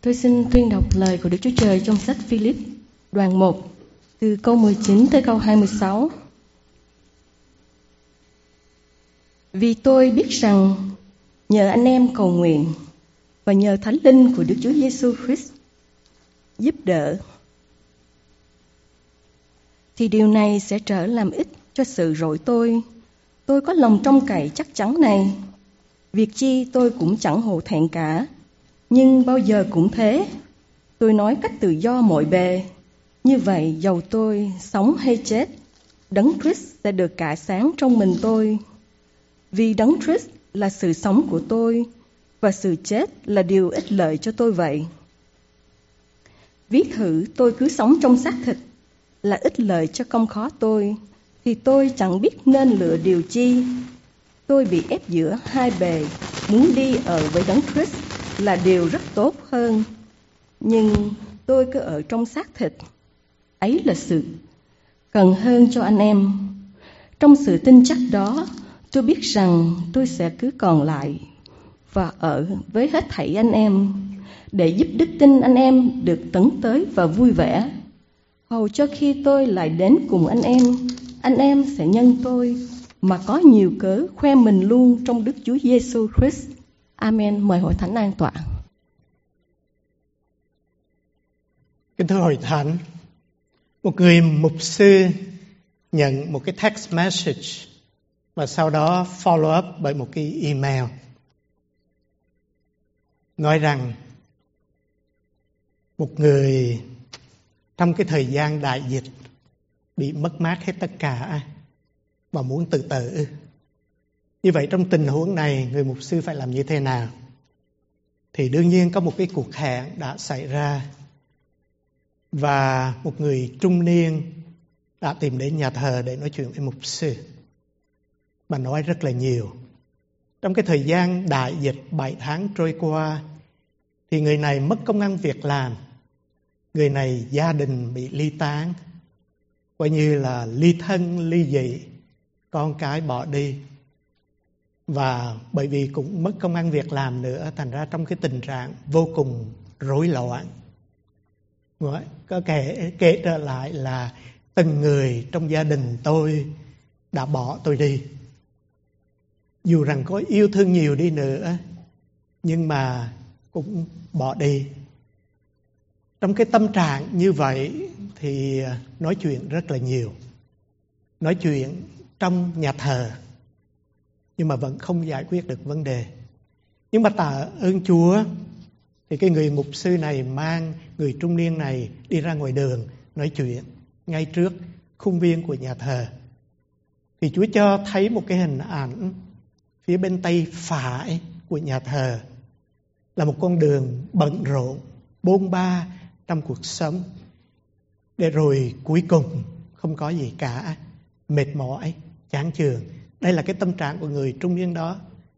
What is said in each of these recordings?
Tôi xin tuyên đọc lời của Đức Chúa Trời trong sách Philip, đoạn 1, từ câu 19 tới câu 26. Vì tôi biết rằng nhờ anh em cầu nguyện và nhờ Thánh Linh của Đức Chúa Giêsu Christ giúp đỡ, thì điều này sẽ trở làm ích cho sự rỗi tôi. Tôi có lòng trông cậy chắc chắn này, việc chi tôi cũng chẳng hổ thẹn cả. Nhưng bao giờ cũng thế, tôi nói cách tự do mọi bề. Như vậy, dầu tôi sống hay chết, Đấng Christ sẽ được cả sáng trong mình tôi. Vì Đấng Christ là sự sống của tôi, và sự chết là điều ích lợi cho tôi vậy. Ví thử tôi cứ sống trong xác thịt, là ích lợi cho công khó tôi, thì tôi chẳng biết nên lựa điều chi. Tôi bị ép giữa hai bề, muốn đi ở với Đấng Christ là điều rất tốt hơn. Nhưng tôi cứ ở trong xác thịt, ấy là sự cần hơn cho anh em. Trong sự tin chắc đó, tôi biết rằng tôi sẽ cứ còn lại và ở với hết thảy anh em, để giúp đức tin anh em được tấn tới và vui vẻ. Hầu cho khi tôi lại đến cùng anh em sẽ nhân tôi mà có nhiều cớ khoe mình luôn trong Đức Chúa Giêsu Christ. Amen. Mời hội thánh an tọa. Kính thưa hội thánh, một người mục sư nhận một cái text message và sau đó follow up bởi một cái email nói rằng một người trong cái thời gian đại dịch bị mất mát hết tất cả và muốn tự tử. Như vậy trong tình huống này, người mục sư phải làm như thế nào? Thì đương nhiên có một cái cuộc hẹn đã xảy ra và một người trung niên đã tìm đến nhà thờ để nói chuyện với mục sư. Bà nói rất là nhiều. Trong cái thời gian đại dịch 7 tháng trôi qua thì người này mất công ăn việc làm. Người này gia đình bị ly tán, coi như là ly thân, ly dị, con cái bỏ đi. Và bởi vì cũng mất công ăn việc làm nữa, thành ra trong cái tình trạng vô cùng rối loạn. Có kể trở lại là từng người trong gia đình tôi đã bỏ tôi đi. Dù rằng có yêu thương nhiều đi nữa, nhưng mà cũng bỏ đi. Trong cái tâm trạng như vậy thì nói chuyện rất là nhiều. Nói chuyện trong nhà thờ, nhưng mà vẫn không giải quyết được vấn đề. Nhưng mà tạ ơn Chúa, thì cái người mục sư này mang người trung niên này đi ra ngoài đường nói chuyện ngay trước khuôn viên của nhà thờ. Thì Chúa cho thấy một cái hình ảnh phía bên tay phải của nhà thờ là một con đường bận rộn, bôn ba trong cuộc sống. Để rồi cuối cùng không có gì cả, mệt mỏi, chán chường. Đây là cái tâm trạng của người trung niên đó.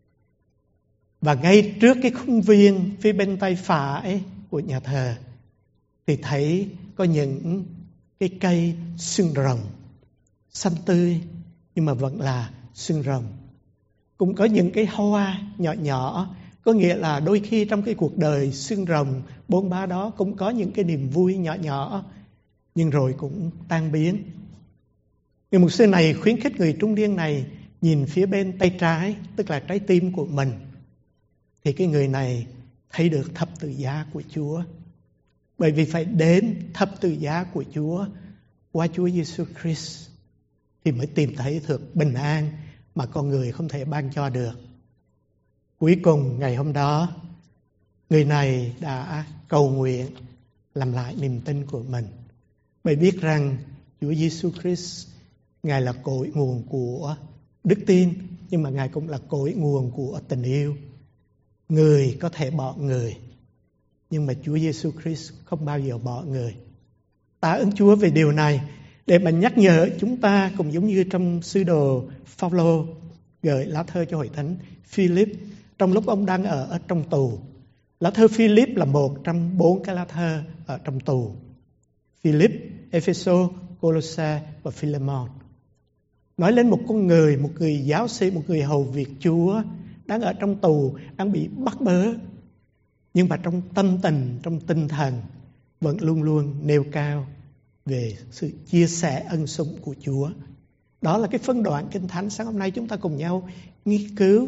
Và ngay trước cái khuôn viên phía bên tay phải của nhà thờ thì thấy có những cái cây xương rồng xanh tươi, nhưng mà vẫn là xương rồng. Cũng có những cái hoa nhỏ nhỏ, có nghĩa là đôi khi trong cái cuộc đời xương rồng bôn ba đó cũng có những cái niềm vui nhỏ nhỏ, nhưng rồi cũng tan biến. Người mục sư này khuyến khích người trung niên này nhìn phía bên tay trái, tức là trái tim của mình, thì cái người này thấy được thập tự giá của Chúa. Bởi vì phải đến thập tự giá của Chúa qua Chúa Giêsu Christ thì mới tìm thấy được bình an mà con người không thể ban cho được. Cuối cùng ngày hôm đó, người này đã cầu nguyện làm lại niềm tin của mình. Bởi biết rằng Chúa Giêsu Christ, Ngài là cội nguồn của đức tin, nhưng mà Ngài cũng là cội nguồn của tình yêu. Người có thể bỏ người, nhưng mà Chúa Giêsu Christ không bao giờ bỏ người. Tạ ơn Chúa về điều này, để mà nhắc nhở chúng ta, cũng giống như trong sứ đồ Phaolô gửi lá thơ cho hội thánh Philip trong lúc ông đang ở trong tù. Lá thơ Philip là một trong 4 cái lá thơ ở trong tù: Philip, Ephesos, Colosse và Philemon. Nói lên một con người, một người giáo sĩ, một người hầu việc Chúa đang ở trong tù, đang bị bắt bớ. Nhưng mà trong tâm tình, trong tinh thần vẫn luôn luôn nêu cao về sự chia sẻ ân sủng của Chúa. Đó là cái phân đoạn Kinh Thánh sáng hôm nay chúng ta cùng nhau nghiên cứu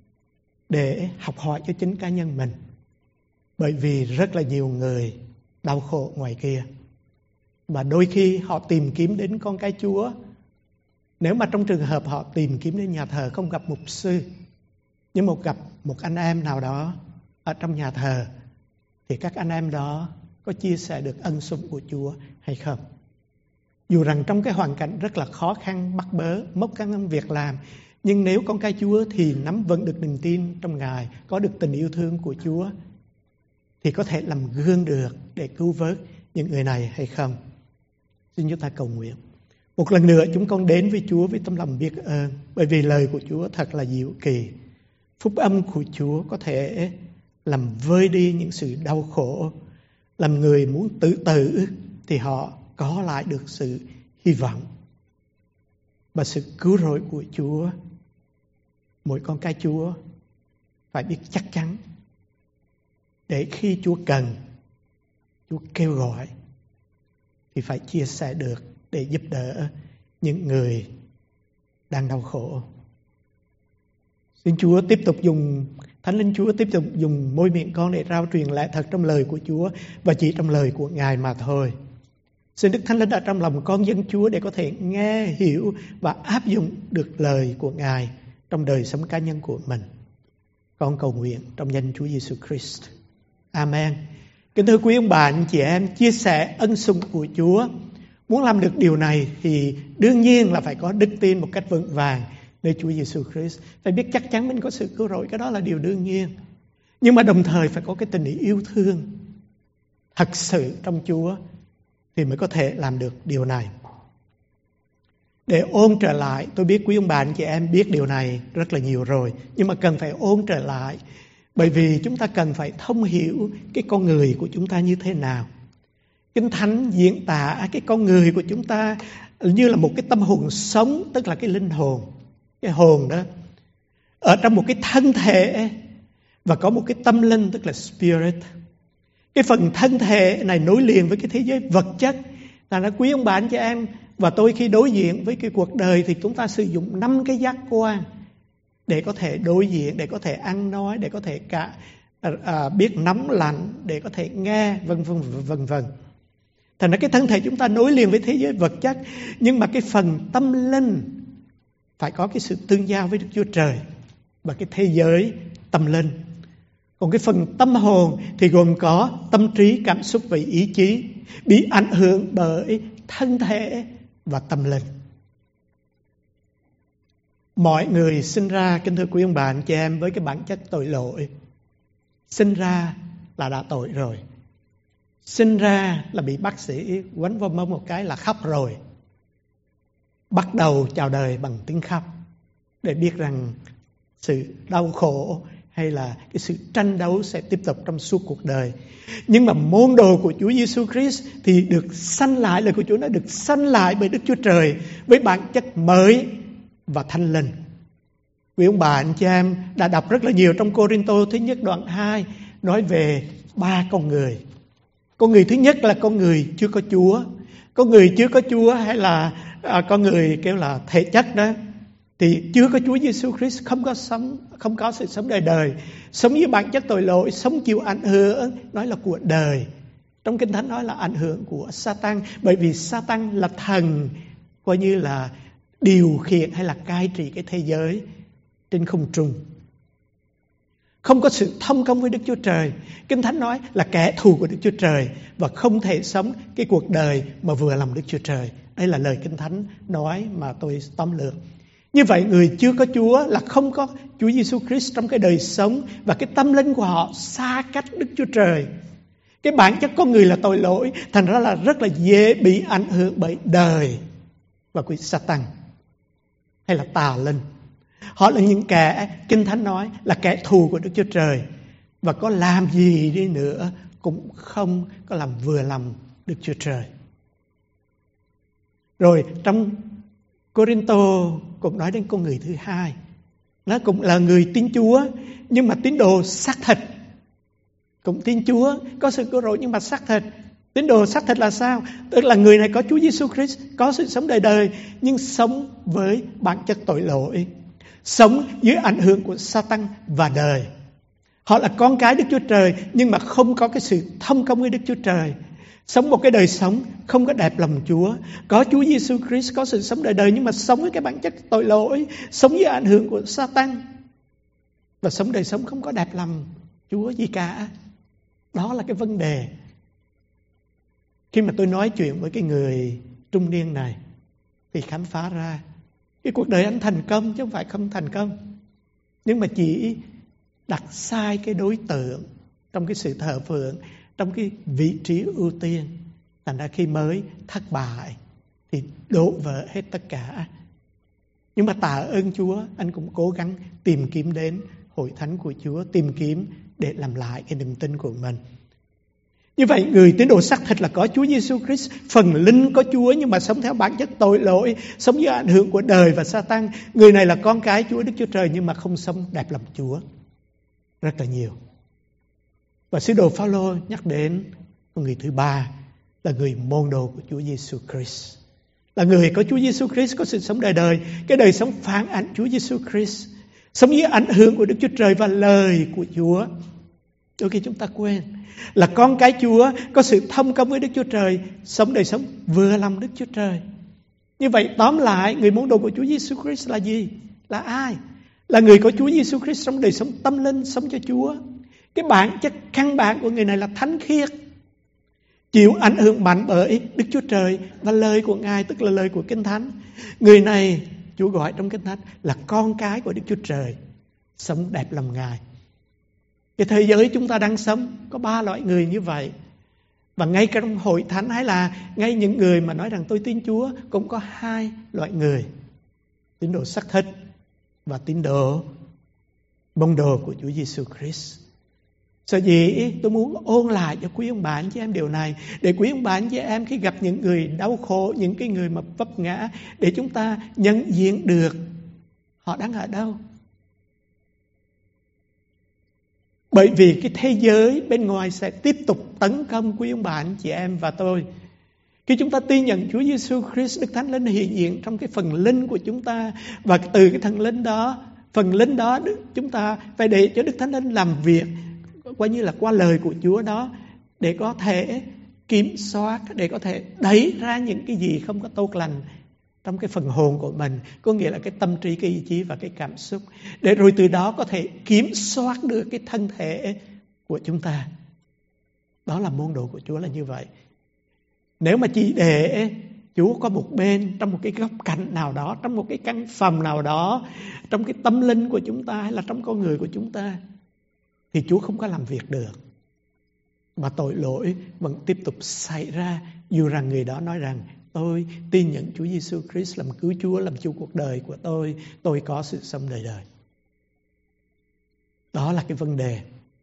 để học hỏi cho chính cá nhân mình. Bởi vì rất là nhiều người đau khổ ngoài kia. Và đôi khi họ tìm kiếm đến con cái Chúa. Nếu mà trong trường hợp họ tìm kiếm đến nhà thờ không gặp mục sư, nhưng mà gặp một anh em nào đó ở trong nhà thờ, thì các anh em đó có chia sẻ được ân sủng của Chúa hay không? Dù rằng trong cái hoàn cảnh rất là khó khăn, bắt bớ, mất các việc làm, nhưng nếu con cái Chúa thì nắm vững được niềm tin trong Ngài, có được tình yêu thương của Chúa, thì có thể làm gương được để cứu vớt những người này hay không? Xin chúng ta cầu nguyện. Một lần nữa chúng con đến với Chúa với tấm lòng biết ơn, bởi vì lời của Chúa thật là diệu kỳ. Phúc âm của Chúa có thể làm vơi đi những sự đau khổ, làm người muốn tự tử thì họ có lại được sự hy vọng và sự cứu rỗi của Chúa. Mỗi con cái Chúa phải biết chắc chắn để khi Chúa cần, Chúa kêu gọi thì phải chia sẻ được để giúp đỡ những người đang đau khổ. Xin Chúa tiếp tục dùng, Thánh Linh Chúa tiếp tục dùng môi miệng con để rao truyền lẽ thật trong lời của Chúa và chỉ trong lời của Ngài mà thôi. Xin Đức Thánh Linh ở trong lòng con dân Chúa để có thể nghe, hiểu và áp dụng được lời của Ngài trong đời sống cá nhân của mình. Con cầu nguyện trong danh Chúa Giêsu Christ. Amen. Kính thưa quý ông bà, anh chị em, chia sẻ ân sủng của Chúa. Muốn làm được điều này thì đương nhiên là phải có đức tin một cách vững vàng nơi Chúa Giêsu Christ. Phải biết chắc chắn mình có sự cứu rỗi, cái đó là điều đương nhiên. Nhưng mà đồng thời phải có cái tình yêu thương thật sự trong Chúa thì mới có thể làm được điều này. Để ôn trở lại, tôi biết quý ông bà anh chị em biết điều này rất là nhiều rồi, nhưng mà cần phải ôn trở lại, bởi vì chúng ta cần phải thông hiểu cái con người của chúng ta như thế nào. Kinh Thánh diễn tả cái con người của chúng ta như là một cái tâm hồn sống, tức là cái linh hồn, cái hồn đó ở trong một cái thân thể và có một cái tâm linh, tức là spirit. Cái phần thân thể này nối liền với cái thế giới vật chất. Là quý ông bà anh chị em và tôi khi đối diện với cái cuộc đời thì chúng ta sử dụng 5 cái giác quan để có thể đối diện, để có thể ăn nói, để có thể biết nóng lạnh, để có thể nghe, vân vân. Thành ra cái thân thể chúng ta nối liền với thế giới vật chất, nhưng mà cái phần tâm linh phải có cái sự tương giao với Đức Chúa Trời và cái thế giới tâm linh. Còn cái phần tâm hồn thì gồm có tâm trí, cảm xúc và ý chí bị ảnh hưởng bởi thân thể và tâm linh. Mọi người sinh ra, kính thưa quý ông bà anh chị em, với cái bản chất tội lỗi. Sinh ra là đã tội rồi. Sinh ra là bị bác sĩ quánh vào mông một cái là khóc rồi. Bắt đầu chào đời bằng tiếng khóc để biết rằng sự đau khổ hay là cái sự tranh đấu sẽ tiếp tục trong suốt cuộc đời. Nhưng mà môn đồ của Chúa Giêsu Christ thì được sanh lại, lời của Chúa đã được sanh lại bởi Đức Chúa Trời với bản chất mới và thanh linh. Quý ông bà anh chị em đã đọc rất là nhiều trong Cô-rinh-tô thứ nhất đoạn 2 nói về 3 con người. Con người thứ nhất là con người chưa có Chúa. Con người chưa có Chúa hay là con người kêu là thể chất đó, thì chưa có Chúa Giêsu Christ, không có sự sống đời đời, sống với bản chất tội lỗi, sống chịu ảnh hưởng, nói là của đời. Trong Kinh Thánh nói là ảnh hưởng của Satan, bởi vì Satan là thần, coi như là điều khiển hay là cai trị cái thế giới trên không trung. Không có sự thông công với Đức Chúa Trời. Kinh Thánh nói là kẻ thù của Đức Chúa Trời và không thể sống cái cuộc đời mà vừa lòng Đức Chúa Trời. Đây là lời Kinh Thánh nói mà tôi tóm lược. Như vậy người chưa có Chúa là không có Chúa Giêsu Christ trong cái đời sống, và cái tâm linh của họ xa cách Đức Chúa Trời. Cái bản chất con người là tội lỗi, thành ra là rất là dễ bị ảnh hưởng bởi đời và quỷ Satan hay là tà linh. Họ là những kẻ Kinh Thánh nói là kẻ thù của Đức Chúa Trời, và có làm gì đi nữa cũng không có làm vừa lòng Đức Chúa Trời. Rồi trong Cô-rinh-tô cũng nói đến con người thứ hai. Nó cũng là người tín Chúa, nhưng mà tín đồ xác thịt. cũng tin Chúa, có sự cứu rỗi nhưng mà xác thịt. Tín đồ xác thịt là sao? Tức là người này có Chúa Giêsu Christ, có sự sống đời đời, nhưng sống với bản chất tội lỗi, sống dưới ảnh hưởng của Sa-tan và đời. Họ là con cái Đức Chúa Trời nhưng mà không có cái sự thông công với Đức Chúa Trời, sống một cái đời sống không có đẹp lòng Chúa. Có Chúa Giêsu Christ, có sự sống đời đời, nhưng mà sống với cái bản chất tội lỗi, sống dưới ảnh hưởng của Sa-tan, và sống đời sống không có đẹp lòng Chúa gì cả. Đó là cái vấn đề. Khi mà tôi nói chuyện với cái người trung niên này thì khám phá ra cái cuộc đời anh thành công chứ không phải không thành công, nhưng mà chỉ đặt sai cái đối tượng trong cái sự thờ phượng, trong cái vị trí ưu tiên. Thành ra khi mới thất bại thì đổ vỡ hết tất cả. Nhưng mà tạ ơn Chúa, anh cũng cố gắng tìm kiếm đến hội thánh của Chúa, tìm kiếm để làm lại cái niềm tin của mình. Như vậy người tín đồ xác thịt là có Chúa Giêsu Christ, phần linh có Chúa nhưng mà sống theo bản chất tội lỗi, sống dưới ảnh hưởng của đời và Sa-tan. Người này là con cái Chúa Đức Chúa Trời nhưng mà không sống đẹp lòng Chúa rất là nhiều. Và sứ đồ Phao-lô nhắc đến người thứ ba là người môn đồ của Chúa Giêsu Christ, là người có Chúa Giêsu Christ, có sự sống đời đời, cái đời sống phản ảnh Chúa Giêsu Christ, sống dưới ảnh hưởng của Đức Chúa Trời và lời của Chúa. Đôi khi chúng ta quên là con cái Chúa có sự thông công với Đức Chúa Trời, sống đời sống vừa lòng Đức Chúa Trời. Như vậy tóm lại, người môn đồ của Chúa Giêsu Christ là gì? Là ai? Là người có Chúa Giêsu Christ, sống đời sống tâm linh, sống cho Chúa. Cái bản chất căn bản của người này là thánh khiết, chịu ảnh hưởng mạnh bởi Đức Chúa Trời và lời của Ngài, tức là lời của Kinh Thánh. Người này Chúa gọi trong Kinh Thánh là con cái của Đức Chúa Trời, sống đẹp lòng Ngài. Cái thế giới chúng ta đang sống có 3 loại người như vậy. Và ngay trong hội thánh hay là ngay những người mà nói rằng tôi tin Chúa cũng có 2 loại người: tín đồ xác thịt và tín đồ môn đồ của Chúa Giêsu Christ. Sở dĩ tôi muốn ôn lại cho quý ông bà anh chị em điều này, để quý ông bà anh chị em khi gặp những người đau khổ, những cái người mà vấp ngã, để chúng ta nhận diện được họ đang ở đâu. Bởi vì cái thế giới bên ngoài sẽ tiếp tục tấn công quý ông bà anh chị em và tôi. Khi chúng ta tin nhận Chúa Giêsu Christ, Đức Thánh Linh hiện diện trong cái phần linh của chúng ta, và từ cái phần linh đó chúng ta phải để cho Đức Thánh Linh làm việc, coi như là qua lời của Chúa đó, để có thể kiểm soát, để có thể đẩy ra những cái gì không có tốt lành trong cái phần hồn của mình, có nghĩa là cái tâm trí, cái ý chí và cái cảm xúc, để rồi từ đó có thể kiểm soát được cái thân thể của chúng ta. Đó là môn đồ của Chúa là như vậy. Nếu mà chỉ để Chúa có một bên, trong một cái góc cạnh nào đó, trong một cái căn phòng nào đó, trong cái tâm linh của chúng ta hay là trong con người của chúng ta, thì Chúa không có làm việc được. Mà tội lỗi vẫn tiếp tục xảy ra, dù rằng người đó nói rằng tôi tin nhận Chúa Giêsu Christ làm cứu Chúa, làm chủ cuộc đời của tôi có sự sống đời đời. Đó là cái vấn đề.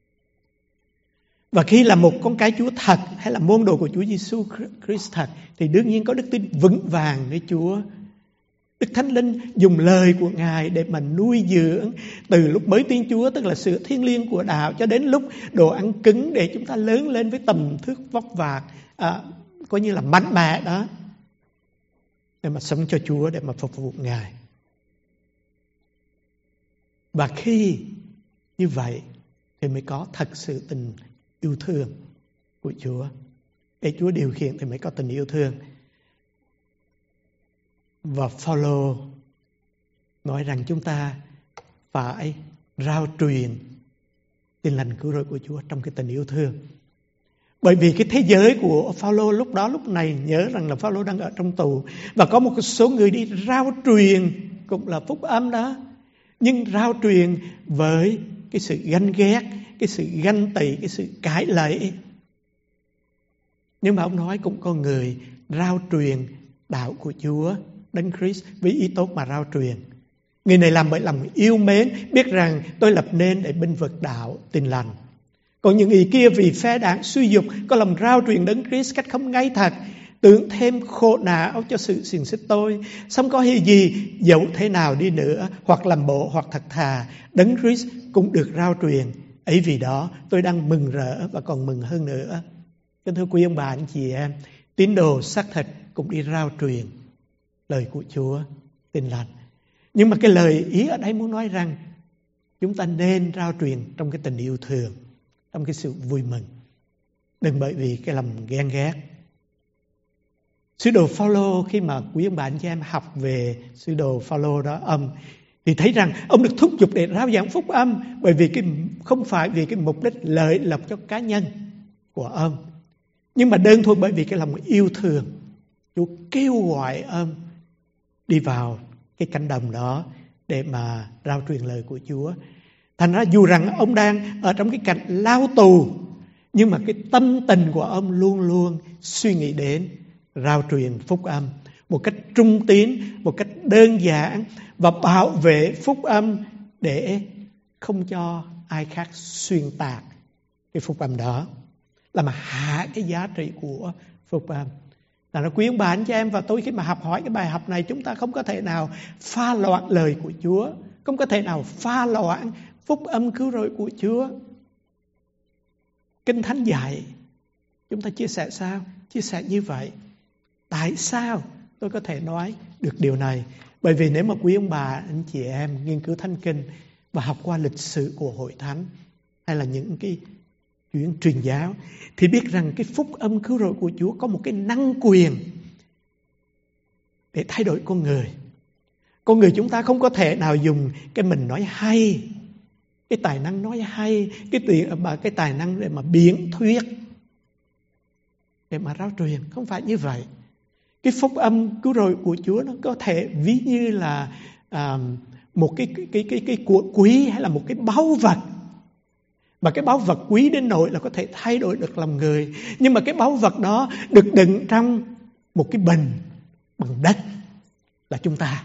Và khi là một con cái Chúa thật, hay là môn đồ của Chúa Giêsu Christ thật, thì đương nhiên có đức tin vững vàng với Chúa. Đức Thánh Linh dùng lời của Ngài để mà nuôi dưỡng từ lúc mới tin Chúa, tức là sự thiêng liêng của đạo, cho đến lúc đồ ăn cứng, để chúng ta lớn lên với tầm thước vóc vạc, coi như là mạnh mẽ đó, để mà sống cho Chúa, để mà phục vụ Ngài. Và khi như vậy thì mới có thật sự tình yêu thương của Chúa. Để Chúa điều khiển thì mới có tình yêu thương. Và Phao-lô nói rằng chúng ta phải rao truyền tin lành cứu rỗi của Chúa trong cái tình yêu thương. Bởi vì cái thế giới của Phao-lô lúc này nhớ rằng là Phao-lô đang ở trong tù, và có một số người đi rao truyền cũng là phúc âm đó, nhưng rao truyền với cái sự ganh ghét, cái sự ganh tị, cái sự cãi lẫy. Nhưng mà ông nói cũng có người rao truyền đạo của Chúa Đấng Christ với ý tốt mà rao truyền. Người này làm bởi lòng yêu mến, biết rằng tôi lập nên để binh vực đạo tin lành. Còn những người kia vì phe đảng suy dục, có lòng rao truyền Đấng Christ cách không ngay thật, tưởng thêm khổ não cho sự xiềng xích tôi. Xong có gì dẫu thế nào đi nữa, hoặc làm bộ hoặc thật thà, Đấng Christ cũng được rao truyền, Ấy vì đó tôi đang mừng rỡ và còn mừng hơn nữa. Kính thưa quý ông bà anh chị em, tín đồ xác thịt cũng đi rao truyền lời của Chúa tin lành. Nhưng mà cái lời ý ở đây muốn nói rằng chúng ta nên rao truyền trong cái tình yêu thương, trong cái sự vui mừng, đừng bởi vì cái lòng ghen ghét. Sứ đồ Phaolô, khi mà quý ông bà anh chị em học về sứ đồ Phaolô đó, thì thấy rằng ông được thúc giục để rao giảng phúc âm bởi vì không phải vì cái mục đích lợi lộc cho cá nhân của ông, nhưng mà đơn thuần bởi vì cái lòng yêu thương. Chúa kêu gọi ông đi vào cái cánh đồng đó để mà rao truyền lời của Chúa. Thành ra dù rằng ông đang ở trong cái cảnh lao tù, nhưng mà cái tâm tình của ông luôn luôn suy nghĩ đến rao truyền phúc âm một cách trung tín, một cách đơn giản, và bảo vệ phúc âm để không cho ai khác xuyên tạc cái phúc âm đó, làm hạ cái giá trị của phúc âm. Là quý ông bà anh chị em và tôi, khi mà học hỏi cái bài học này, chúng ta không có thể nào pha loãng lời của Chúa, không có thể nào pha loãng phúc âm cứu rỗi của Chúa. Kinh Thánh dạy chúng ta chia sẻ sao? Chia sẻ như vậy. Tại sao tôi có thể nói được điều này? Bởi vì nếu mà quý ông bà anh chị em nghiên cứu Thánh Kinh và học qua lịch sử của Hội Thánh hay là những cái chuyến truyền giáo, thì biết rằng cái phúc âm cứu rỗi của Chúa có một cái năng quyền để thay đổi con người. Con người chúng ta không có thể nào dùng cái mình nói hay, cái tài năng nói hay, cái tài năng để mà biện thuyết, để mà rao truyền. Không phải như vậy. Cái phúc âm cứu rỗi của Chúa nó có thể ví như là một cái của quý hay là một cái báu vật. Mà cái báu vật quý đến nỗi là có thể thay đổi được lòng người. Nhưng mà cái báu vật đó được đựng trong một cái bình bằng đất, là chúng ta.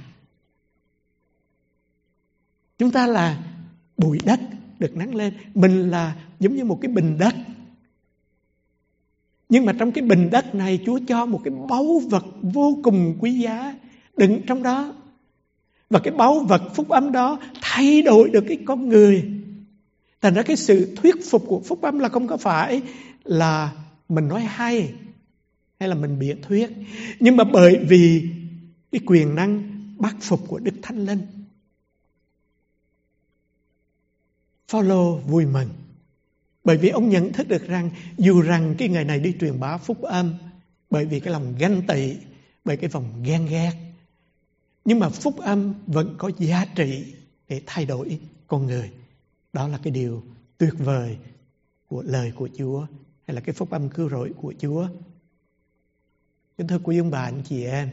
Chúng ta là bụi đất được nắng lên. Mình là giống như một cái bình đất. Nhưng mà trong cái bình đất này, Chúa cho một cái báu vật vô cùng quý giá đựng trong đó. Và cái báu vật phúc âm đó thay đổi được cái con người. Thành ra cái sự thuyết phục của phúc âm là không có phải là mình nói hay là mình biện thuyết, nhưng mà bởi vì cái quyền năng bác phục của Đức Thánh Linh. Phaolô vui mừng bởi vì ông nhận thức được rằng dù rằng cái người này đi truyền bá phúc âm bởi vì cái lòng ganh tị, bởi cái vòng ghen ghét, nhưng mà phúc âm vẫn có giá trị để thay đổi con người. Đó là cái điều tuyệt vời của lời của Chúa, hay là cái phúc âm cứu rỗi của Chúa. Kính thưa quý ông bà anh chị em,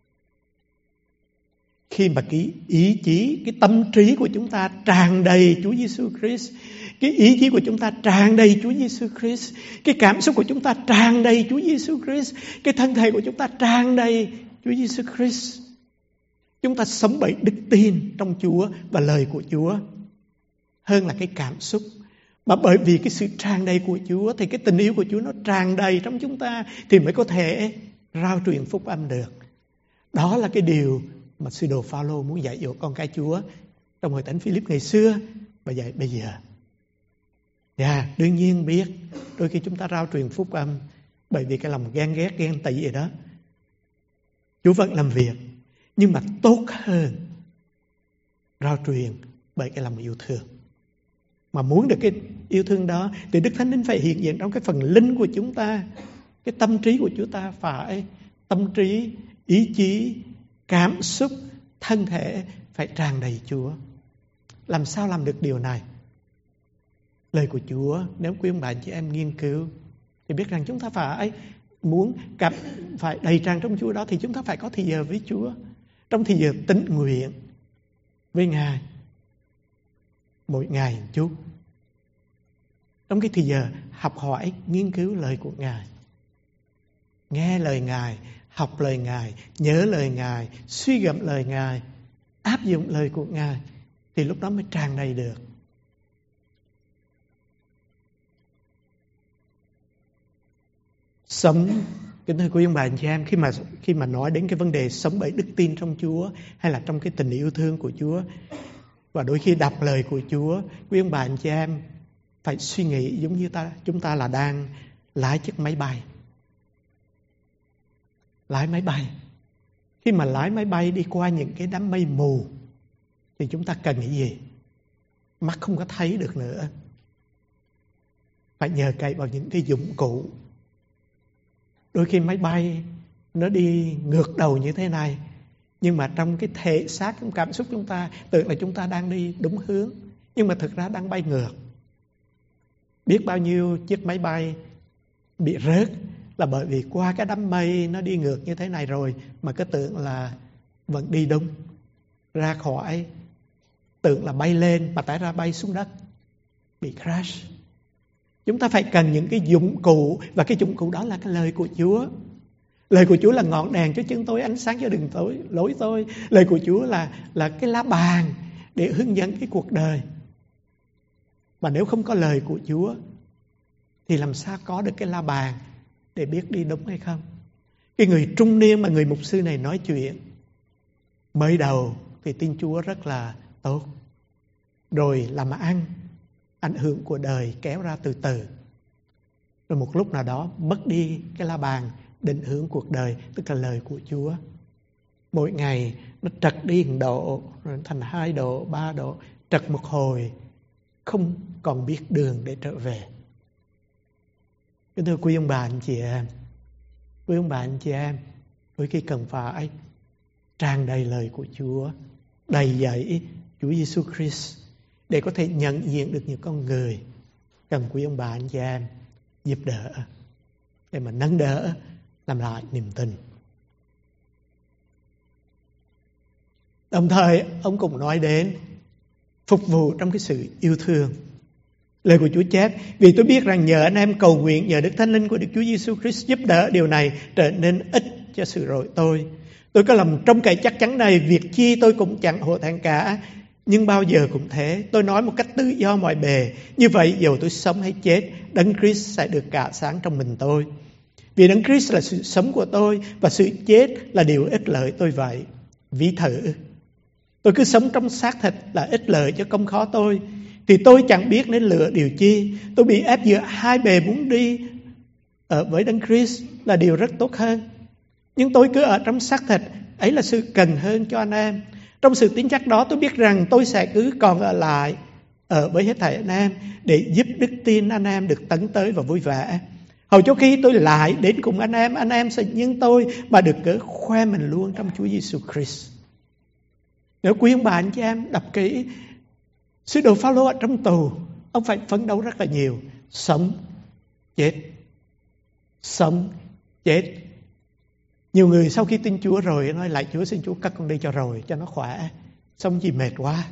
khi mà cái ý chí, cái tâm trí của chúng ta tràn đầy Chúa Giêsu Christ, cái ý chí của chúng ta tràn đầy Chúa Giêsu Christ, cái cảm xúc của chúng ta tràn đầy Chúa Giêsu Christ, cái thân thể của chúng ta tràn đầy Chúa Giêsu Christ, chúng ta sống bởi đức tin trong Chúa và lời của Chúa hơn là cái cảm xúc. Mà bởi vì cái sự tràn đầy của Chúa thì cái tình yêu của Chúa nó tràn đầy trong chúng ta thì mới có thể rao truyền phúc âm được. Đó là cái điều mà sứ đồ Phaolô muốn dạy dỗ con cái Chúa trong hội thánh Philip ngày xưa và dạy bây giờ. Đương nhiên biết đôi khi chúng ta rao truyền phúc âm bởi vì cái lòng ghen ghét, ghen tị vậy đó. Chúa vẫn làm việc, nhưng mà tốt hơn rao truyền bởi cái lòng yêu thương. Mà muốn được cái yêu thương đó thì Đức Thánh Linh phải hiện diện trong cái phần linh của chúng ta. Cái tâm trí của chúng ta phải, tâm trí, ý chí, cảm xúc, thân thể phải tràn đầy Chúa. Làm sao làm được điều này? Lời của Chúa, nếu quý ông bà chị em nghiên cứu thì biết rằng chúng ta phải phải đầy tràn trong Chúa đó thì chúng ta phải có thời giờ với Chúa. Trong thời giờ tĩnh nguyện với Ngài, mỗi ngày một chút. Trong cái thời giờ học hỏi, nghiên cứu lời của Ngài, nghe lời Ngài, học lời Ngài, nhớ lời Ngài, suy gẫm lời Ngài, áp dụng lời của Ngài, thì lúc đó mới tràn đầy được. Sống, kính thưa quý ông bà anh chị em, khi mà nói đến cái vấn đề sống bởi đức tin trong Chúa hay là trong cái tình yêu thương của Chúa, và đôi khi đọc lời của Chúa, quý ông bà anh chị em phải suy nghĩ giống như chúng ta là đang lái chiếc máy bay. Lái máy bay. Khi mà lái máy bay đi qua những cái đám mây mù thì chúng ta cần cái gì? Mắt không có thấy được nữa. Phải nhờ cậy vào những cái dụng cụ. Đôi khi máy bay nó đi ngược đầu như thế này, nhưng mà trong cái thể xác, trong cảm xúc chúng ta tưởng là chúng ta đang đi đúng hướng, nhưng mà thực ra đang bay ngược. Biết bao nhiêu chiếc máy bay bị rớt là bởi vì qua cái đám mây nó đi ngược như thế này rồi mà cứ tưởng là vẫn đi đúng, ra khỏi tưởng là bay lên mà tại ra bay xuống đất, bị crash. Chúng ta phải cần những cái dụng cụ, và cái dụng cụ đó là cái lời của Chúa. Lời của Chúa là ngọn đèn cho chân tôi, ánh sáng cho đường lối tôi. Lời của Chúa là cái lá bàn để hướng dẫn cái cuộc đời. Mà nếu không có lời của Chúa thì làm sao có được cái la bàn để biết đi đúng hay không? Cái người trung niên mà người mục sư này nói chuyện, mới đầu thì tin Chúa rất là tốt, rồi làm ăn, ảnh hưởng của đời kéo ra từ từ. Rồi một lúc nào đó mất đi cái la bàn định hướng cuộc đời, tức là lời của Chúa. Mỗi ngày nó trật đi 1 độ, rồi thành 2 độ, 3 độ, trật một hồi, không còn biết đường để trở về. Kính thưa quý ông bà anh chị em, quý ông bà anh chị em, đôi khi cần phải tràn đầy lời của Chúa, đầy dẫy Chúa Giêsu Christ để có thể nhận diện được những con người cần quý ông bà anh chị em giúp đỡ, để mà nâng đỡ, làm lại niềm tin. Đồng thời ông cũng nói đến phục vụ trong cái sự yêu thương. Lời của Chúa chép: vì tôi biết rằng nhờ anh em cầu nguyện, nhờ Đức Thánh Linh của Đức Chúa Giêsu Christ giúp đỡ, điều này trở nên ích cho sự rỗi tôi. Tôi có lòng trông cậy chắc chắn này, việc chi tôi cũng chẳng hổ thẹn cả, nhưng bao giờ cũng thế. Tôi nói một cách tự do mọi bề, như vậy dầu tôi sống hay chết, Đấng Christ sẽ được cả sáng trong mình tôi. Vì Đấng Christ là sự sống của tôi, và sự chết là điều ích lợi tôi vậy. Ví thử, tôi cứ sống trong xác thịt là ích lợi cho công khó tôi, thì tôi chẳng biết nên lựa điều chi. Tôi bị ép giữa hai bề muốn đi ở với Đấng Christ là điều rất tốt hơn, nhưng tôi cứ ở trong xác thịt, ấy là sự cần hơn cho anh em. Trong sự tin chắc đó tôi biết rằng tôi sẽ cứ còn ở lại ở với hết thảy anh em, để giúp đức tin anh em được tấn tới và vui vẻ. Hầu cho khi tôi lại đến cùng anh em sẽ nhân tôi mà được cớ khoe mình luôn trong Chúa Giêsu Christ. Nếu quý ông bà anh chị em đọc kỹ, sứ đồ Phao-lô ở trong tù, ông phải phấn đấu rất là nhiều. Sống, chết. Sống, chết. Nhiều người sau khi tin Chúa rồi nói: lại Chúa, xin Chúa cất con đi cho rồi, cho nó khỏe. Xong gì mệt quá.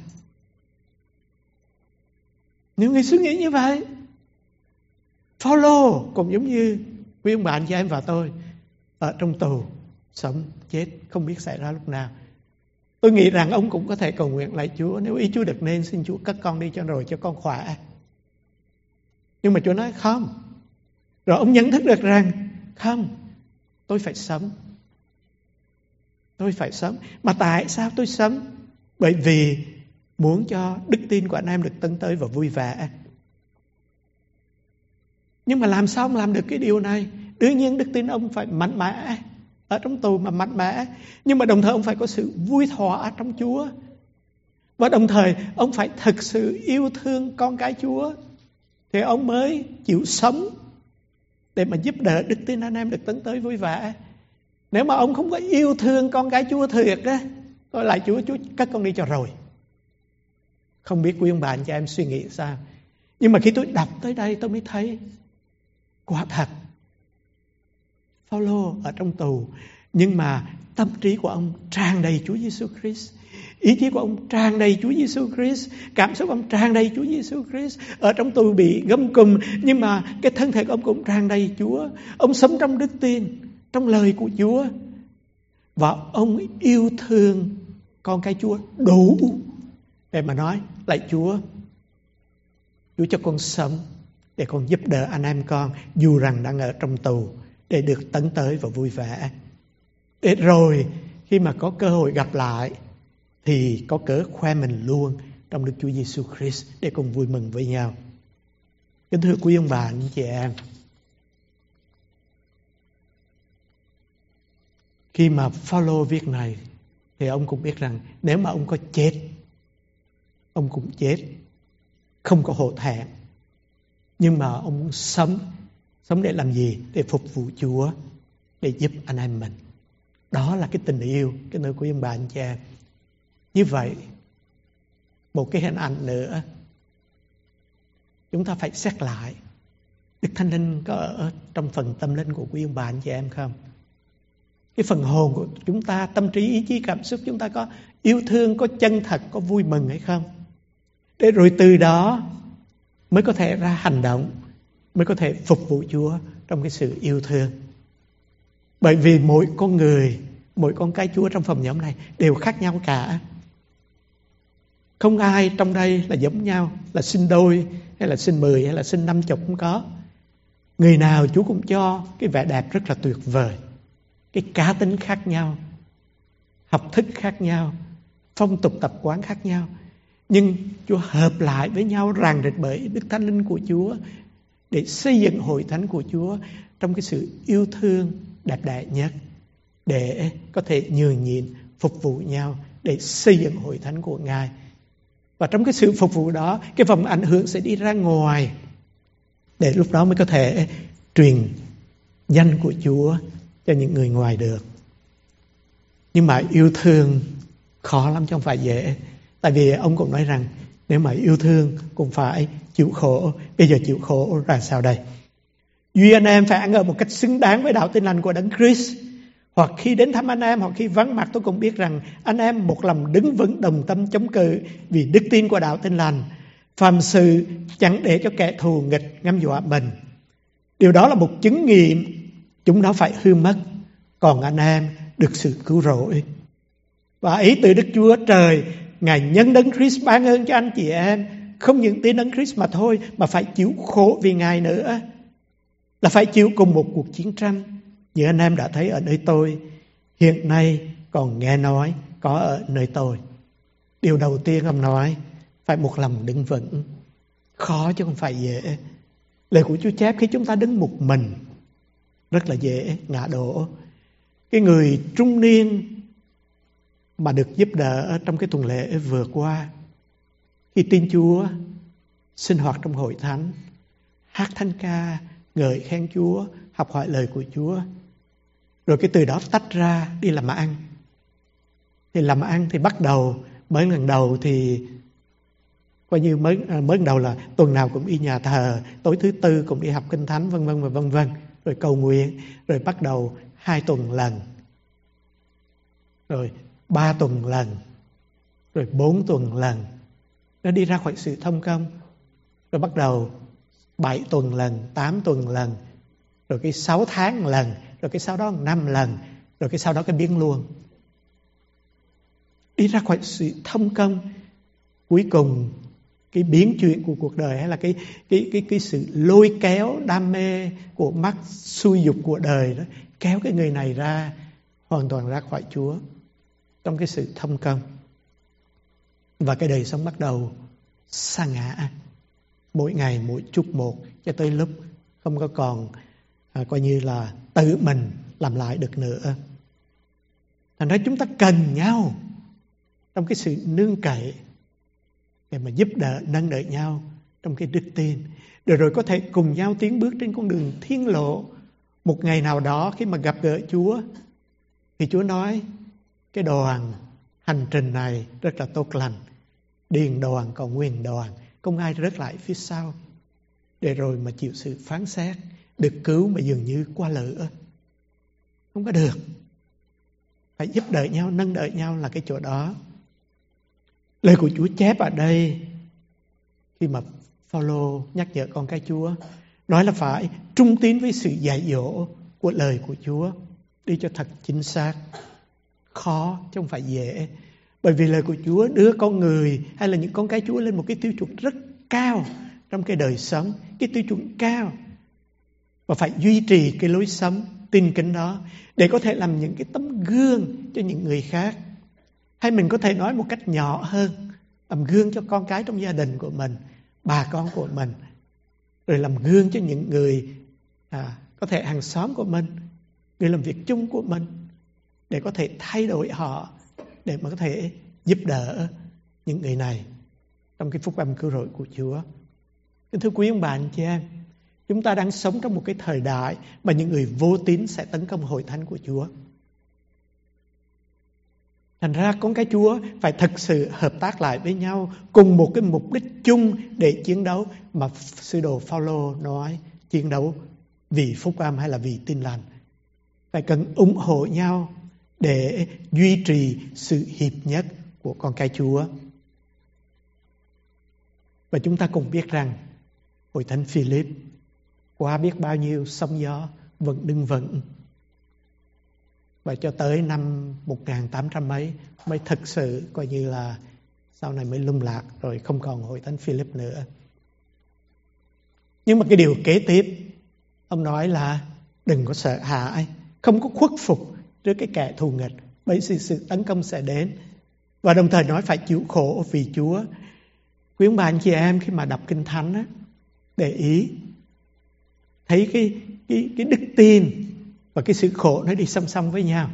Nhiều người suy nghĩ như vậy. Phao-lô cũng giống như quý ông bà anh chị em và tôi, ở trong tù, sống, chết, không biết xảy ra lúc nào. Tôi nghĩ rằng ông cũng có thể cầu nguyện: lại Chúa, nếu ý Chúa được nên, xin Chúa cất con đi cho rồi, cho con khỏe. Nhưng mà Chúa nói không. Rồi ông nhận thức được rằng không, tôi phải sống. Tôi phải sống. Mà tại sao tôi sống? Bởi vì muốn cho đức tin của anh em được tấn tới và vui vẻ. Nhưng mà làm sao ông làm được cái điều này? Đương nhiên đức tin ông phải mạnh mẽ, ở trong tù mà mạnh mẽ. Nhưng mà đồng thời ông phải có sự vui thỏa trong Chúa. Và đồng thời ông phải thực sự yêu thương con cái Chúa, thì ông mới chịu sống để mà giúp đỡ đức tin anh em được tấn tới vui vẻ. Nếu mà ông không có yêu thương con cái Chúa thiệt á, tôi lại Chúa cất con đi cho rồi. Không biết quý ông bà anh chị em suy nghĩ sao. Nhưng mà khi tôi đọc tới đây tôi mới thấy quả thật Phao-lô ở trong tù, nhưng mà tâm trí của ông tràn đầy Chúa Giêsu Christ. Ý chí của ông tràn đầy Chúa Giêsu Christ, cảm xúc ông tràn đầy Chúa Giêsu Christ. Ở trong tù bị gông cùm, nhưng mà cái thân thể của ông cũng tràn đầy Chúa. Ông sống trong đức tin, trong lời của Chúa, và ông yêu thương con cái Chúa đủ để mà nói: lạy Chúa, Chúa cho con sống để con giúp đỡ anh em con, dù rằng đang ở trong tù, để được tấn tới và vui vẻ. Để rồi khi mà có cơ hội gặp lại thì có cớ khoe mình luôn trong Đức Chúa Giêsu Christ, để cùng vui mừng với nhau. Kính thưa quý ông bà, anh chị em, khi mà Phaolô viết này thì ông cũng biết rằng nếu mà ông có chết, ông cũng chết không có hổ thẹn. Nhưng mà ông muốn sống để làm gì? Để phục vụ Chúa, để giúp anh em mình. Đó là cái tình yêu, cái nơi của ông bà anh chị em. Như vậy, một cái hình ảnh nữa, chúng ta phải xét lại. Đức Thánh Linh có ở trong phần tâm linh của quý ông bà anh chị em không? Cái phần hồn của chúng ta, tâm trí, ý chí, cảm xúc, chúng ta có yêu thương, có chân thật, có vui mừng hay không? Để rồi từ đó mới có thể ra hành động, mới có thể phục vụ Chúa trong cái sự yêu thương. Bởi vì mỗi con người, mỗi con cái Chúa trong phòng nhóm này đều khác nhau cả. Không ai trong đây là giống nhau, là sinh đôi, hay là sinh 10, hay là sinh 50, không có. Người nào Chúa cũng cho cái vẻ đẹp rất là tuyệt vời. Cái cá tính khác nhau, học thức khác nhau, phong tục tập quán khác nhau. Nhưng Chúa hợp lại với nhau ràng rịt bởi Đức Thánh Linh của Chúa để xây dựng hội thánh của Chúa trong cái sự yêu thương đẹp đẽ nhất, để có thể nhường nhịn, phục vụ nhau, để xây dựng hội thánh của Ngài. Và trong cái sự phục vụ đó, cái vòng ảnh hưởng sẽ đi ra ngoài, để lúc đó mới có thể truyền danh của Chúa cho những người ngoài được. Nhưng mà yêu thương khó lắm chứ không phải dễ. Tại vì ông cũng nói rằng nếu mà yêu thương cũng phải chịu khổ. Bây giờ chịu khổ ra sao đây? Duy anh em phải ăn ở một cách xứng đáng với đạo tin lành của Đấng Christ. Hoặc khi đến thăm anh em, hoặc khi vắng mặt, tôi cũng biết rằng anh em một lòng đứng vững, đồng tâm chống cự vì đức tin của đạo tin lành. Phàm sự chẳng để cho kẻ thù nghịch ngắm dọa mình. Điều đó là một chứng nghiệm chúng nó phải hư mất, còn anh em được sự cứu rỗi. Và ấy từ Đức Chúa Trời, Ngài nhân Đấng Christ ban ơn cho anh chị em, không những tin Đấng Christ mà thôi, mà phải chịu khổ vì Ngài nữa, là phải chịu cùng một cuộc chiến tranh như anh em đã thấy ở nơi tôi, hiện nay còn nghe nói có ở nơi tôi. Điều đầu tiên ông nói phải một lòng đứng vững. Khó chứ không phải dễ. Lời của Chúa chép khi chúng ta đứng một mình rất là dễ ngã đổ. Cái người trung niên mà được giúp đỡ trong cái tuần lễ vừa qua, khi tin Chúa, sinh hoạt trong hội thánh, hát thánh ca, ngợi khen Chúa, học hỏi lời của Chúa, rồi cái từ đó tách ra đi làm ăn. Thì làm ăn thì bắt đầu, mới lần đầu thì coi như mới lần đầu là tuần nào cũng đi nhà thờ, tối thứ tư cũng đi học kinh thánh, vân vân và vân vân, rồi cầu nguyện, rồi bắt đầu 2 tuần lần, rồi 3 tuần lần, rồi 4 tuần lần. Nó đi ra khỏi sự thông công. Rồi bắt đầu 7 tuần lần, 8 tuần lần, rồi cái 6 tháng lần, rồi cái sau đó 5 lần, rồi cái sau đó cái biến luôn. Đi ra khỏi sự thông công. Cuối cùng cái biến chuyển của cuộc đời, hay là cái sự lôi kéo đam mê của mắt xui dục của đời đó, kéo cái người này ra, hoàn toàn ra khỏi Chúa trong cái sự thông công. Và cái đời sống bắt đầu sa ngã, mỗi ngày mỗi chút một, cho tới lúc không có còn coi như là tự mình làm lại được nữa. Thành ra chúng ta cần nhau trong cái sự nương cậy để mà giúp đỡ, nâng đỡ nhau trong cái đức tin, để rồi có thể cùng nhau tiến bước trên con đường thiên lộ. Một ngày nào đó khi mà gặp gỡ Chúa, thì Chúa nói cái đoàn hành trình này rất là tốt lành, điền đoàn còn nguyên đoàn, không ai rớt lại phía sau, để rồi mà chịu sự phán xét, được cứu mà dường như qua lửa. Không có được. Phải giúp đỡ nhau, nâng đỡ nhau là cái chỗ đó. Lời của Chúa chép ở đây, khi mà Phaolô nhắc nhở con cái Chúa, nói là phải trung tín với sự dạy dỗ của lời của Chúa, đi cho thật chính xác. Khó chứ không phải dễ. Bởi vì lời của Chúa đưa con người hay là những con cái Chúa lên một cái tiêu chuẩn rất cao trong cái đời sống, cái tiêu chuẩn cao. Và phải duy trì cái lối sống tin kính đó để có thể làm những cái tấm gương cho những người khác. Hay mình có thể nói một cách nhỏ hơn, làm gương cho con cái trong gia đình của mình, bà con của mình, rồi làm gương cho những người có thể hàng xóm của mình, người làm việc chung của mình, để có thể thay đổi họ, để mà có thể giúp đỡ những người này trong cái phúc âm cứu rỗi của Chúa. Thưa quý ông bà anh chị em, chúng ta đang sống trong một cái thời đại mà những người vô tín sẽ tấn công hội thánh của Chúa. Thành ra con cái Chúa phải thực sự hợp tác lại với nhau, cùng một cái mục đích chung để chiến đấu mà sứ đồ Phaolô nói, chiến đấu vì phúc âm hay là vì tin lành. Phải cần ủng hộ nhau để duy trì sự hiệp nhất của con cái Chúa. Và chúng ta cùng biết rằng hội thánh Philip qua biết bao nhiêu sóng gió vẫn đứng vững. Và cho tới năm 1800 mấy mới thực sự coi như là sau này mới lung lạc, rồi không còn hội thánh Philip nữa. Nhưng mà cái điều kế tiếp, ông nói là đừng có sợ hãi, không có khuất phục trước cái kẻ thù nghịch, bởi vì sự tấn công sẽ đến. Và đồng thời nói phải chịu khổ vì Chúa. Quý ông bà anh chị em, khi mà đọc Kinh Thánh á, để ý thấy cái đức tin và cái sự khổ nó đi song song với nhau.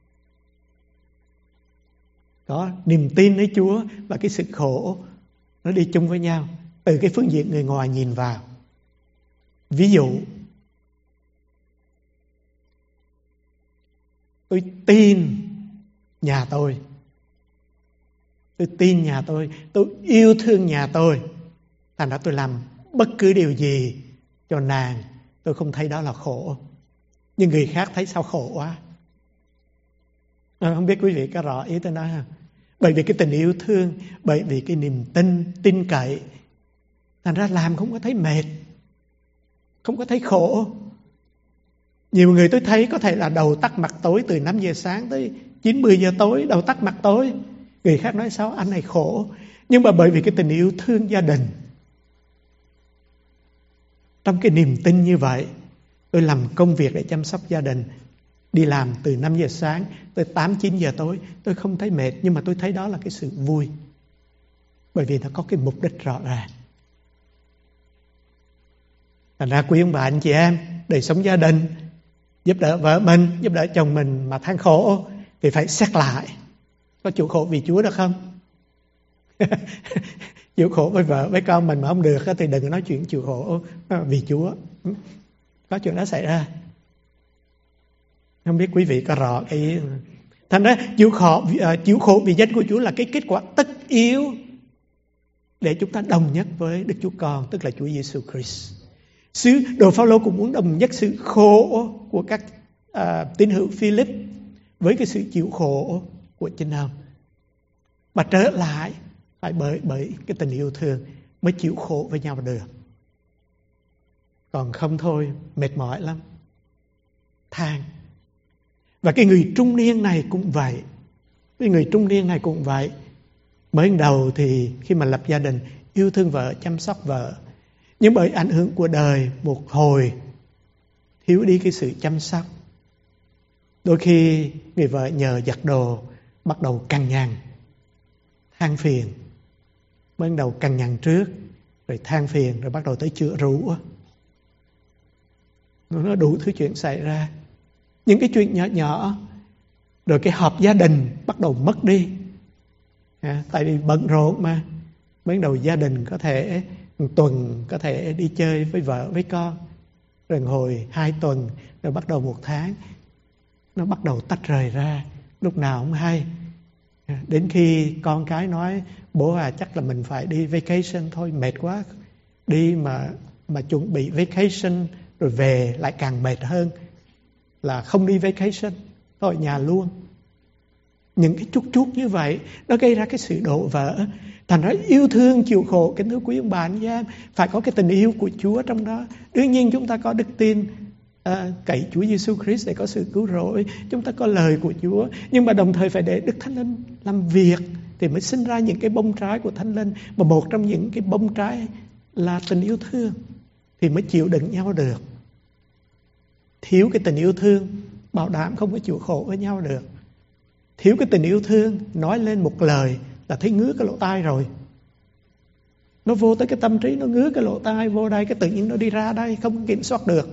Có niềm tin nơi Chúa và cái sự khổ nó đi chung với nhau, từ cái phương diện người ngoài nhìn vào. Ví dụ, tôi tin nhà tôi tin nhà tôi yêu thương nhà tôi, thành ra tôi làm bất cứ điều gì cho nàng, tôi không thấy đó là khổ. Nhưng người khác thấy sao khổ quá. Không biết quý vị có rõ ý tôi nói không? Bởi vì cái tình yêu thương, bởi vì cái niềm tin cậy, thành ra làm không có thấy mệt, không có thấy khổ. Nhiều người tôi thấy có thể là đầu tắt mặt tối từ 5 giờ sáng tới 9-10 giờ tối, đầu tắt mặt tối. Người khác nói sao anh này khổ. Nhưng mà bởi vì cái tình yêu thương gia đình, trong cái niềm tin như vậy, tôi làm công việc để chăm sóc gia đình, đi làm từ 5 giờ sáng tới 8-9 giờ tối, tôi không thấy mệt, nhưng mà tôi thấy đó là cái sự vui. Bởi vì nó có cái mục đích rõ ràng. Thành ra quý ông bà anh chị em, đời sống gia đình, giúp đỡ vợ mình, giúp đỡ chồng mình mà than khổ, thì phải xét lại. Có chịu khổ vì Chúa được không? Chịu khổ với vợ, với con mình mà không được thì đừng có nói chuyện chịu khổ vì Chúa. Có chuyện đó xảy ra. Không biết quý vị có rõ cái ý. Thành ra chịu khổ vì danh của Chúa là cái kết quả tất yếu để chúng ta đồng nhất với Đức Chúa Con, tức là Chúa Giêsu Christ. Sứ đồ Phaolô cũng muốn đồng nhất sự khổ của các tín hữu Philip với cái sự chịu khổ của chính ông. Mà trở lại phải bởi cái tình yêu thương mới chịu khổ với nhau được. Còn không thôi mệt mỏi lắm, than. Và cái người trung niên này cũng vậy. Cái người trung niên này cũng vậy. Mới đầu thì khi mà lập gia đình, yêu thương vợ, chăm sóc vợ. Nhưng bởi ảnh hưởng của đời, một hồi thiếu đi cái sự chăm sóc. Đôi khi người vợ nhờ giặt đồ, bắt đầu cằn nhằn, than phiền. Mới đầu cằn nhằn trước, rồi than phiền, rồi bắt đầu tới chữa rũ. Nó đủ thứ chuyện xảy ra. Những cái chuyện nhỏ nhỏ, rồi cái họp gia đình bắt đầu mất đi. Tại vì bận rộn mà. Mới đầu gia đình có thể một tuần có thể đi chơi với vợ, với con. Rồi hồi 2 tuần, rồi bắt đầu 1 tháng. Nó bắt đầu tách rời ra, lúc nào không hay. Đến khi con cái nói, bố à chắc là mình phải đi vacation thôi, mệt quá. Đi mà chuẩn bị vacation rồi về lại càng mệt hơn là không đi vacation, thôi nhà luôn. Những cái chút như vậy nó gây ra cái sự đổ vỡ. Thành ra yêu thương chịu khổ, kính thưa quý ông bà anh chị em, phải có cái tình yêu của Chúa trong đó. Đương nhiên chúng ta có đức tin, cậy Chúa Giêsu Christ để có sự cứu rỗi, chúng ta có lời của Chúa, nhưng mà đồng thời phải để Đức Thánh Linh làm việc thì mới sinh ra những cái bông trái của Thánh Linh. Mà một trong những cái bông trái là tình yêu thương thì mới chịu đựng nhau được. Thiếu cái tình yêu thương, bảo đảm không có chịu khổ với nhau được. Thiếu cái tình yêu thương, nói lên một lời là thấy ngứa cái lỗ tai rồi. Nó vô tới cái tâm trí, nó ngứa cái lỗ tai vô đây, cái tự nhiên nó đi ra đây, không kiểm soát được.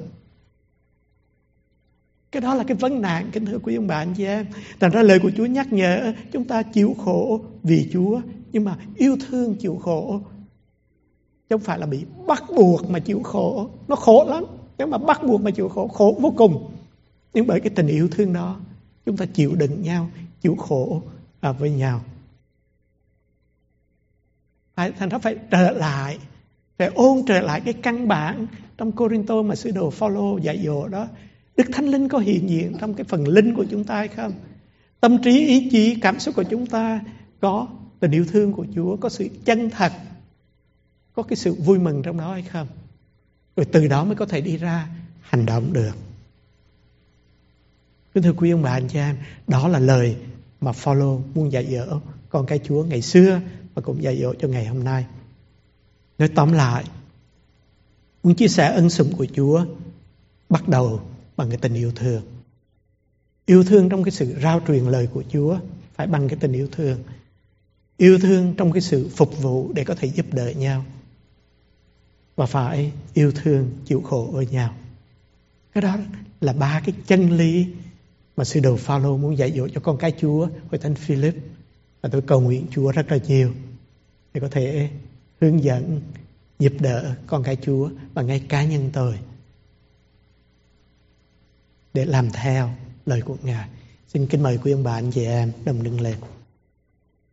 Cái đó là cái vấn nạn, kính thưa quý ông bà anh chị em. Thành ra lời của Chúa nhắc nhở chúng ta chịu khổ vì Chúa, nhưng mà yêu thương chịu khổ, chứ không phải là bị bắt buộc mà chịu khổ. Nó khổ lắm, nếu mà bắt buộc mà chịu khổ, khổ vô cùng. Nhưng bởi cái tình yêu thương đó, chúng ta chịu đựng nhau, chịu khổ với nhau. Thành ra phải trở lại, phải ôn trở lại cái căn bản trong Cô-rinh-tô mà sứ đồ Phao-lô dạy dỗ đó. Đức Thánh Linh có hiện diện trong cái phần linh của chúng ta hay không? Tâm trí, ý chí, cảm xúc của chúng ta có tình yêu thương của Chúa, có sự chân thật, có cái sự vui mừng trong đó hay không? Rồi từ đó mới có thể đi ra hành động được. Kính thưa quý ông bà anh chị em, đó là lời mà Phao-lô muốn dạy dỗ con cái Chúa ngày xưa và cũng dạy dỗ cho ngày hôm nay. Nói tóm lại, muốn chia sẻ ân sủng của Chúa bắt đầu bằng cái tình yêu thương. Yêu thương trong cái sự rao truyền lời của Chúa phải bằng cái tình yêu thương. Yêu thương trong cái sự phục vụ để có thể giúp đỡ nhau. Và phải yêu thương chịu khổ với nhau. Cái đó là ba cái chân lý mà sứ đồ Phao-lô muốn dạy dỗ cho con cái Chúa với thánh Philip. Và tôi cầu nguyện Chúa rất là nhiều để có thể hướng dẫn, giúp đỡ con cái Chúa và ngay cá nhân tôi để làm theo lời của Ngài. Xin kính mời quý ông bà anh chị em đồng đứng lên.